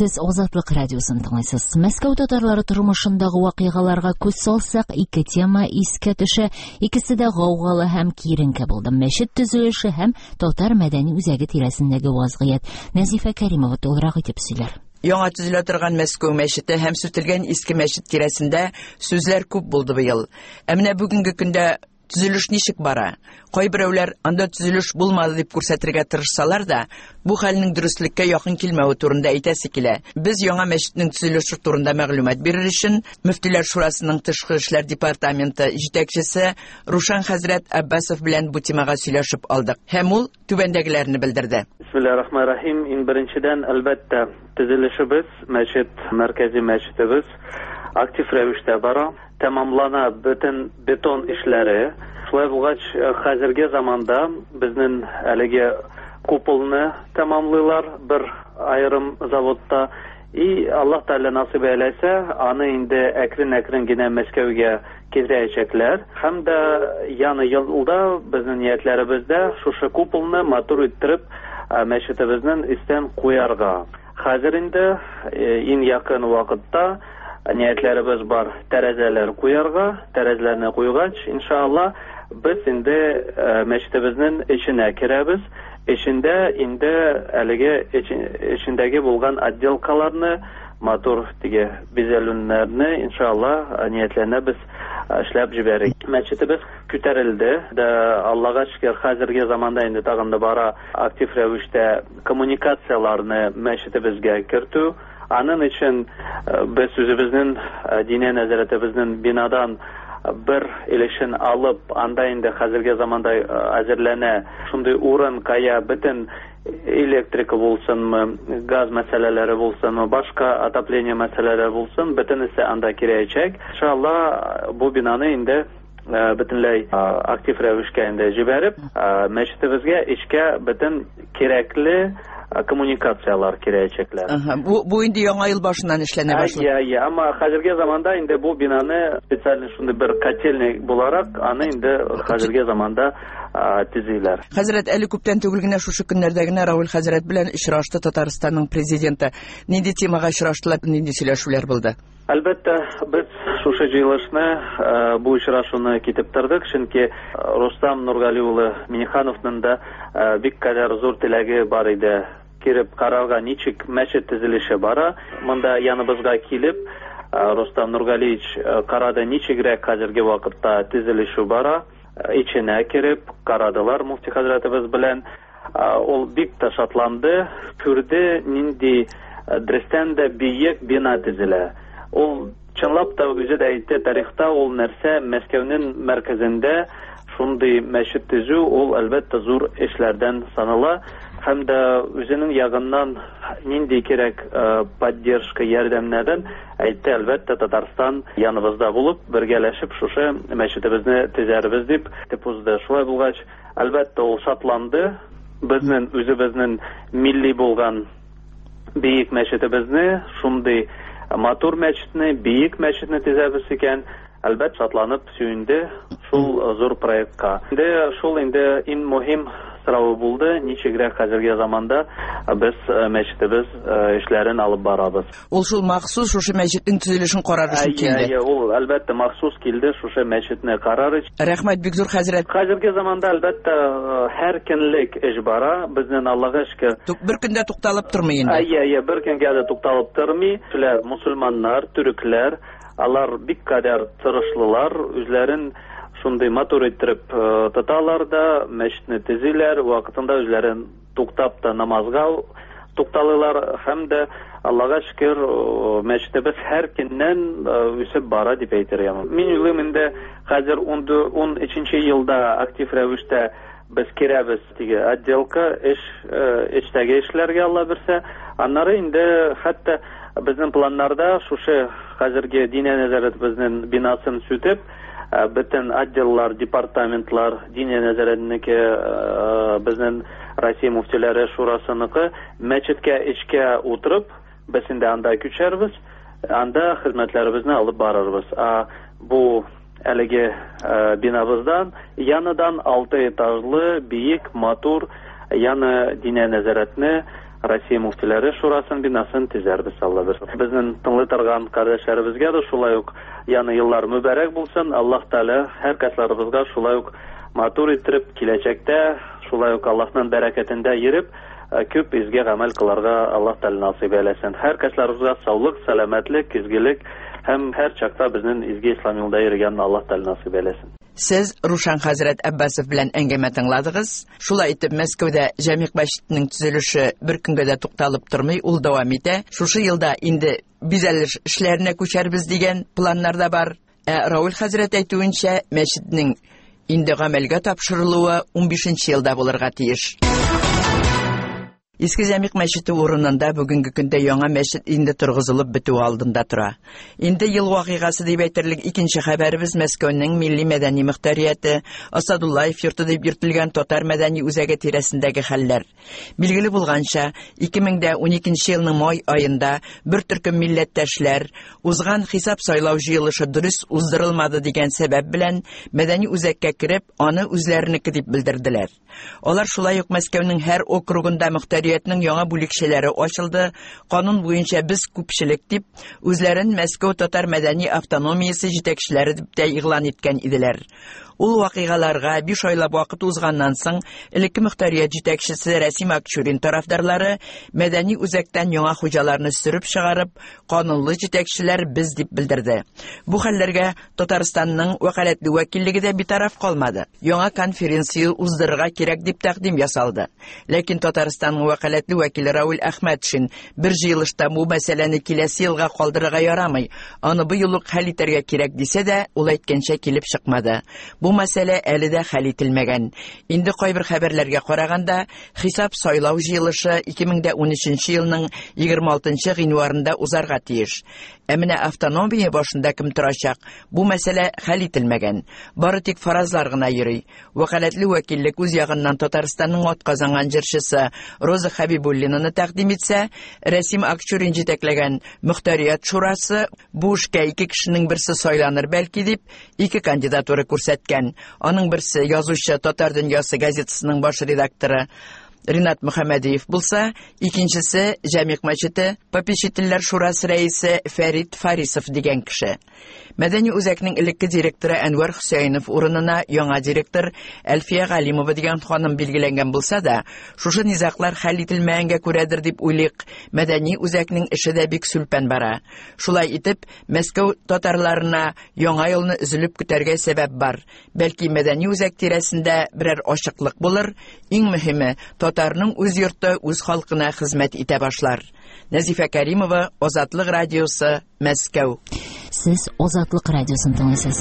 Сез Азатлык радиосын тыңлайсыз. Мәскәү татарлары тормышындагы вакыйгаларга күз салсак, ике тема искә төшә. Икесе дә гаугалы һәм киеренке булды. Мәчет төзелеше һәм татар мәдәни үзәге тирәсендәге вазгыять. Нәзифә Кәримова тулырак итеп сөйләр. Яңа төзелә торган Мәскәү мәчете һәм сүтелгән иске мәчет тирәсендә сүзләр күп булды быел. Ә менә бүгенге көндә төзелеш ничек бара? Кайберәүләр анда төзелеш булмады дип күрсәтергә тырышсалар да, бу хәлнең дөреслеккә якын килмәве турында әйтәсе килә. Без яңа мәчетнең төзелеше турында мәгълүмат бирер өчен Мөфтиләр шурасының тышкы эшләр департаменты җитәкчесе Рушан хәзрәт Аббасов белән бу темага сөйләшеп алдык. Һәм ул түбәндәгеләрне белдерде. Бисмиллаһир-рахманир-рахим. Беренчедән, әлбәттә, төзелешебез, мәчет, мәркәзи мәчетебез актив рәвештә бара. Тәмамлана бөтен бетон эшләре. Шулай булгач, хәзерге заманда безнең әлеге куполны тәмамлыйлар бер айрым заводта. И Аллаһ Тәгалә насыйп әйләсә, аны инде әкрен-әкрен генә Мәскәүгә китерәчәкләр. Һәм дә яны елда безнең ниятләребездә шушы куполны матур иттереп мәчетебезнең истән куярга. Хәзер инде иң якын вакытта ниятләребез бар тәрәзәләр куярга, тәрәзәләрне куйгач, иншалла, без инде мәчетебезнең эченә керәбез. Эчендә инде әлеге эчендәге булган отделкаларны, матур тиге бизәлүннәрне, иншалла, ниятләрне без эшләп җибәрик. Мәчетебез күтәрелде. Аллага шөкер, хәзерге заманда инде тагын да бара актив рәвештә коммуникацияларны мәчетебезгә кертү. Аның өчен без үзебезнең диния нәзарәтебезнең бинадан бер илешен алып, анда инде хәзерге заманда әзерләнә. Шундый урын кая бөтен электрика булсынмы, газ мәсьәләләре булсынмы, башка отопление мәсьәләләре булсын, бөтенесе анда кирәячәк. Иншалла, бу бинаны инде бөтенләй актив рәвешкә инде җибәреп, мәчетебезгә эчкә бөтен кирәкле коммуникациялар кирәячәкләр. Бу инде яңа ел башыннан эшләнә башлый. Әмма хәзерге заманда инде бу бинаны специаль шундый бер котельник буларак, аны инде хәзерге заманда төзиләр. Хәзрәт, әле күптән түгел генә шушы көннәрдә генә Равил хәзрәт белән очрашты Татарстанның президенты. Нинди темага очраштылар, нинди сөйләшүләр булды? Әлбәттә, без шушы җыелышны, бу очрашуны китеп тордык, чөнки Рустам Нургали улы Минихановның да бик кадәр зур теләге бар иде. Киреп карарга ничек мәчет төзелеше бара. Монда яныбызга килеп, Рустам Нургалиевич карады ничегрәк хәзерге вакытта төзелеше бара. Иченә киреп карадылар муфти хәзрәтебез белән. Ул бик та шатланды, күрде нинди дрестән дә биек бина төзелә. Ул чынлап та үзе дә әйтте, тарихта ул нәрсә Мәскәүнең мәркәзендә шундый мәчет төзү, ул әлбәттә зур эшләрдән санала. Һәм дә үзенең ягыннан нинди кирәк поддержка, ярдәмнәрен әйтте, әлбәттә Татарстан яныбызда булып, бергәләшеп шушы мәчетебезне төзәрбез дип узды. Шулай булгач, әлбәттә ул шатланды. Безнең үзебезнең милли булган биек мәчетебезне, шундый матур мәчетне, биек мәчетне төзәбез икән, әлбәттә шатланып сөенде шул зур проектка. Шул инде иң мөһим сорау булды, ничегрәк хәзерге заманда без мәчетебез эшләрен алып барабыз. Ул шул махсус шушы мәчетнең төзелешен карар өчен килде. Ул әлбәттә махсус килде шушы мәчетне карар өчен. Рәхмәт, бик зур хәзрәт. Хәзерге заманда әлбәттә һәр көнлек эш бара. Безнең Аллага шөкер. Бер көндә тукталып тормый инде. Бер көнгә дә тукталып тормый. Шулар мусульманнар, төрекләр, алар бик кадәр тырышлылар, үзләрен шундый матур иттереп тоталар да, мәчетне төзиләр, вакытында үзләрен туктап та намазга тукталалар, һәм дә Аллага шөкер, мәчетебез һәр көннән үсеп бара дип әйтергә. Мин уйлыйм, инде хәзер 13нче елда актив рәвештә без кирәбез диге отделка эштәге эшләргә Алла берсә. Аннары инде хәтта безнең планнарда шушы хәзерге диния нәзарәтебезнең бинасын сүтеп, бөтен отделлар, департаментлар, диния нәзарәтенеке, безнең Россия муфтиләре шурасыныкы мәчеткә эчкә утырып, без инде анда күчәрбез, анда хезмәтләребезне алып барырбыз. Бу әлеге бинабыздан яныдан 6 этажлы, биек, матур, яны диния нәзарәтне Россия муфтиләре шурасын бинасын төзәрбез Аллабыз. Безнең тыңлый торган кардәшләребезгә дә шулай ук яны еллар мүбәрәк булсын. Аллаһ Тәала һәр кайсыларыбызга шулай ук матур итеп киләчәктә, шулай ук Аллаһның бәрәкәтендә йөреп, күп изге гамәл кыларга Аллаһ Тәала насыйп әйләсен. Һәр кайсыларыбызга саулык, сәламәтлек, изгелек һәм һәр чакта безнең изге ислам юлында йөргәнне Аллаһ Тәала насыйп әйләсен. Сез Рушан хәзрәт Аббасов белән әңгәмә тыңладыгыз. Шулай итеп, Мәскәүдә Җәмигъ мәчетенең төзелеше бер көнгә дә тукталып тормый, ул дәвам итә. Шушы елда инде бизәлеш эшләренә күчәрбез дигән планнар да бар. Раул хәзрәт әйтүенчә, мәчетнең инде гамәлгә тапшырылуы 15нче елда булырга тиеш. Иске Җәмигъ мәчете урынында бүгенге көндә яңа мәчет инде торгызылып бетү алдында тора. Инде ел вакыйгасы дип әйтерлек икенче хәбәребез Мәскәүнең милли мәдәни мөхтәрияте Асадуллаев йорты дип йөртелгән татар мәдәни үзәге тирәсендәге хәлләр. Билгеле булганча, 2012 елның май айында бер төркем милләттәшләр узган хисап сайлау җыелышы дөрес уздырылмады дигән сәбәп белән мәдәни үзәккә кереп, аны үзләренеке дип белдерделәр. Алар шулай ук Мәскәүнең һәр округында мөхтәриятның яңа бүлекчәләре ачылды. Канун буенча без күпчелек дип, үзләрен Мәскәү татар мәдәни автономиясе җитәкчеләре дип тә игълан иткән иделәр. Ул вакыйгаларга 5 айлап вакыт узганнан соң, элекке мөхтәрият җитәкчесе Рәсим Акчурин тарафдарлары мәдәни үзәктән яңа хуҗаларны сөреп чыгарып, канунлы җитәкчеләр без дип белдерде. Бу хәлләргә Татарстанның вәкаләтле вәкиллеге дә битараф калмады. Яңа конференция уздырырга кирәк дип тәкъдим ясалды. Ләкин Татарстанның вәкаләтле вәкиле Раул Әхмәтшин бер җыелышта бу мәсьәләне киләсе елга калдырырга ярамый, аны быел ук хәл итәргә кирәк дисә дә, ул әйткәнчә килеп чыкмады. Бу мәсьәлә әле дә хәл ителмәгән. Инде кайбер хәбәрләргә караганда, хисап сайлау җыелышы 2013 елның 26 гыйнварында узарга тиеш. Ә менә автономия башында кем торачак? Бу мәсьәлә хәл ителмәгән. Бары тик фаразлар гына йөри. Вәкаләтле вәкиллек үз ягыннан Татарстанның атказанган җырчысы Роза Хәбибуллинаны тәкъдим итсә, Рәсим Акчурин җитәкләгән мөхтәрият шурасы бу эшкә 2 кешенең берсе сайланыр бәлки дип 2 кандидатура күрсәткән. Аның берсе язучы Татар дөньясы газетасының баш редакторы Ринат Мөхәммәдиев булса, икенчесе Җәмигъ мәчете попечительләр шурасы рәисе Фәрит Фарисов дигән кеше. Мәдәни үзәкнең элекке директоры Әнвәр Хөсәйнов урынына яңа директор Әлфия Галимова дигән ханым билгеләнгән булса да, шушы низаклар хәл ителмәгәнгә күрәдер дип уйлыйк. Мәдәни үзәкнең эше дә бик сүлпән бара. Шулай итеп, Мәскәү татарларына яңа елны üzülеп көтәргә сәбәп бар. Бәлки мәдәни үзәк тирәсендә берәр ачыклык булыр. Иң мөһиме, татарның үз йорты үз халкына хезмәт итә башлар. Нәзифә Кәримова, Азатлык радиосы, Мәскәү. Сез Азатлык радиосын тыңлыйсыз.